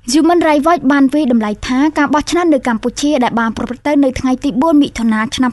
Human Rights Watch បានវិតម្លៃថាការបោះឆ្នោតនៅកម្ពុជាដែលបានប្រព្រឹត្តទៅនៅថ្ងៃទី4មិថុនាឆ្នាំ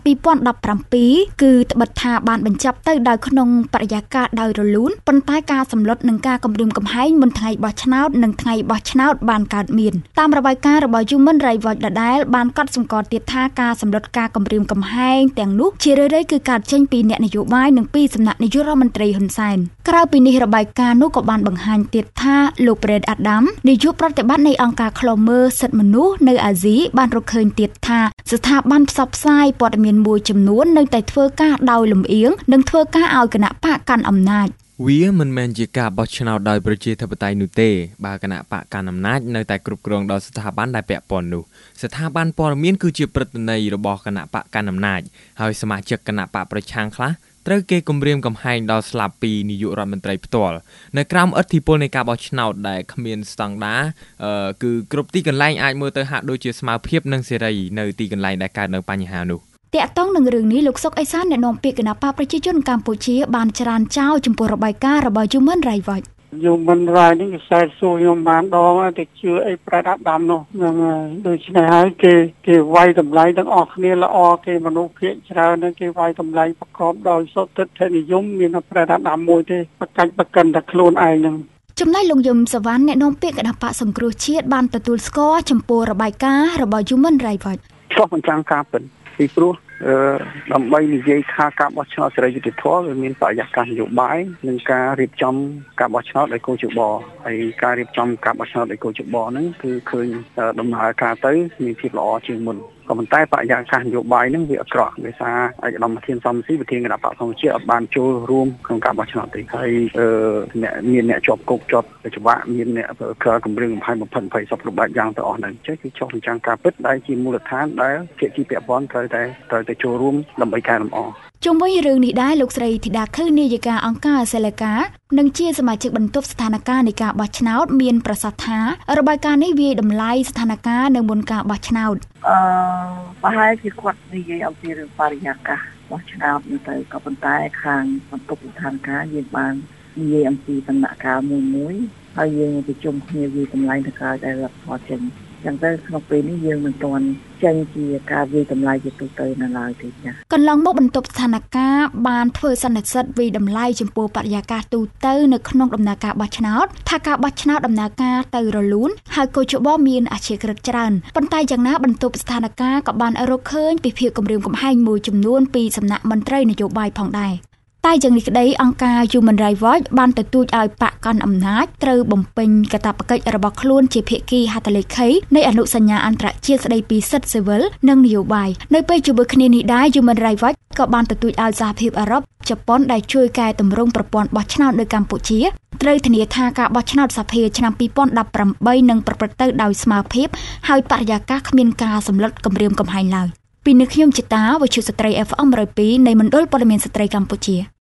2017គឺត្បិតថាបានបញ្ចប់ទៅដោយក្នុងបរិយាកាសដោយរលូនប៉ុន្តែការសម្លុតនឹងការគំរាមកំហែងមុនថ្ងៃបោះឆ្នោតនិងថ្ងៃបោះឆ្នោតបានកើតមានតាមរបាយការណ៍របស់ Human Rights Watch ដដែលបានកត់សម្គាល់ទៀតថាការសម្លុតការគំរាមកំហែងទាំងនោះជារឿយៗគឺកើតចេញពីអ្នកនយោបាយនិងពីសំណាក់នាយករដ្ឋមន្ត្រីហ៊ុនសែនក្រៅពីនេះរបាយការណ៍នោះក៏បានបង្ហាញទៀតថាលោក Brad Adam នាយកប្រតិបត្តិនៃអង្គការឃ្លាំមើលសិទ្ធិមនុស្សនៅអាស៊ីបានរកឃើញទៀតថាស្ថាប័នផ្សព្វផ្សាយព័ត៌មានមួយចំនួននៅតែធ្វើការដោយលំអៀងនិងធ្វើការឲ្យគណៈបកកាន់អំណាចវាមិនមែនជាការបោះឆ្នោតដោយប្រជាធិបតេយ្យនោះទេបើគណៈបកកាន់អំណាចនៅតែគ្រប់គ្រងដោយស្ថាប័នដែលពាក់ព័ន្ធនោះស្ថាប័នព័ត៌មានគឺជាព្រឹត្តន័យរបស់គណៈបកកាន់អំណាចហើយសមាជិកគណៈបកប្រឆាំងខ្លះត្រូវគេគំរាមកំហែងដល់ស្លាប់ពីនាយករដ្ឋមន្ត្រីផ្ទាល់នៅក្រោមឥទ្ធិពលនៃការបោះឆ្នោតដែលគ្មានស្តង់ដារគឺគ្រប់ទីកន្លែងអាចមើលទៅហាក់ដូចជាស្មើភាពនិងសេរីនៅទីកន្លែងដែលកើតនៅបញ្ហានោះតាក់ទងនឹងរឿងនេះលោកសុកអេសានអ្នកនាំពាក្យគណៈបកប្រជាជនកម្ពុជាបានច្រានចោលចំពោះរបាយការណ៍របស់ Human Rights Watch Human Rights នេះគេសើចសួរខ្ញុំបានដងតែជឿអីប្រដាប់ដាំនោះហ្នឹងហើយដូច្នេះហើយគេវាយតម្លៃទាំងអស់គ្នាល្អគេមនុស្សភាគច្រើនហ្នឹងគេវាយតម្លៃប្រកបដោយសុទ្ធិដ្ឋិនិយមមានប្រដាប់ដាំមួយទេប្រកិនតែខ្លួនឯងហ្នឹងចំណែកលោកយមសវណ្ណអ្នកនាំពាក្យគណៈបកសង្គ្រោះជាតិបានទទួលស្គាល់ចំពោះរបាយការណ៍របស់ Human Rights Watch ឆ្លោះបញ្ចាំងការពិតពីព្រោះដើម្បីនិយាយថាការបោះឆ្នោតសេរីយុត្តិធម៌វាមានបរិយាកាសនយោបាយនិងការរៀបចំការបោះឆ្នោតដោយកោជបហើយការរៀបចំការបោះឆ្នោតដោយកោជបហ្នឹងគឺឃើញដំណើរការទៅមានភាពល្អជាងមុនក៏ប៉ុន្តែបរិយាកាសនយោបាយហ្នឹងវាអាក្រក់ដោយសារឯកឧត្តមធានសំស៊ីប្រធានគណៈបកសង្គ្រោះជាតិអត់បានចូលរួមក្នុងការបោះឆ្នោតទេហើយអ្នកជាប់គុកជាប់ច្បាប់មានអ្នកក្រគម្រាមកំហែងបំផិត20សពគ្រប់បែបយ៉ាងទៅអស់ហ្នឹងចេះគឺចុះបញ្ចាំងការពិតដែលជាមូលដ្ឋានដែលភាគីពាក់ព័ន្ធត្រូវតែចូលរួមដើម្បីកែលម្អជុំវិញរឿងនេះដែរលោកស្រីធីតាខឹងនាយិកាអង្គការសេលេកានិងជាសមាជិកបន្ទប់ស្ថានភាពនៃការបោះឆ្នោតមានប្រសាសន៍ថារបាយការណ៍នេះវាតម្លៃស្ថានភាពនៅមុនការបោះឆ្នោតប្រហែលជាគាត់និយាយអំពីរឿងបរិយាកាសបោះឆ្នោតទៅក៏ប៉ុន្តែខាងបន្ទប់ស្ថានភាពយើងបាននិយាយអំពីដំណាក់កាលមួយហើយយើងប្រជុំគ្នាវាតម្លៃទៅក្រោយដែលរដ្ឋផលចេញចឹងទៅក្នុងពេលនេះយើងមិនទាន់ចេញជាការវិតម្លៃជាទូទៅនៅឡើយទេចា៎កន្លងមកបន្ទប់ស្ថានភាពបានធ្វើសន្និសីទវិតម្លៃចំពោះបរិយាកាសទូទៅនៅក្នុងដំណើរការបោះឆ្នោតថាការបោះឆ្នោតដំណើរការទៅរលូនហើយកោជបមានអាជីវកម្មច្រើនប៉ុន្តែយ៉ាងណាបន្ទប់ស្ថានភាពក៏បានរកឃើញពីភាពគំរាមកំហែងមួយចំនួនពីសំណាក់មន្ត្រីនយោបាយផងដែរតែយ៉ាងនេះក្តីអង្គការ Human Rights Watch បានទទូចឲ្យបកកាន់អំណាចត្រូវបំពេញកាតព្វកិច្ចរបស់ខ្លួនជាភាគីហត្ថលេខីនៃអនុសញ្ញាអន្តរជាតិស្តីពីសិទ្ធិស៊ីវិលនិងនយោបាយនៅពេលជាមួយគ្នានេះដែរ Human Rights Watch ក៏បានទទូចឲ្យសហភាពអឺរ៉ុបជប៉ុនដែលជួយកែតម្រង់ប្រព័ន្ធបោះឆ្នោតនៅកម្ពុជាត្រូវធានាថាការបោះឆ្នោតសភាឆ្នាំ2018នឹងប្រព្រឹត្តទៅដោយស្មើភាពហើយបរិយាកាសគ្មានការសម្លុតគំរាមកំហែងឡើយពីនេះខ្ញុំជាតាវិទ្យុស្ត្រី FM 102នៃមណ្ឌលព័ត៌មានស្ត្រីកម្ពុជា